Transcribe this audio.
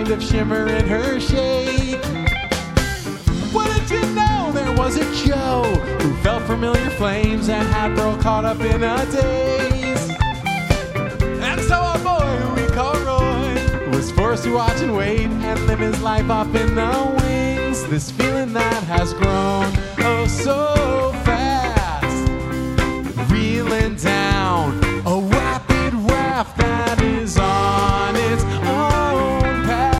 kind of shimmer in her shade. Wouldn't you know there was a Joe who felt familiar flames and had Pearl caught up in a daze. And so a boy who we call Roy was forced to watch and wait and live his life off in the wings. This feeling that has grown oh so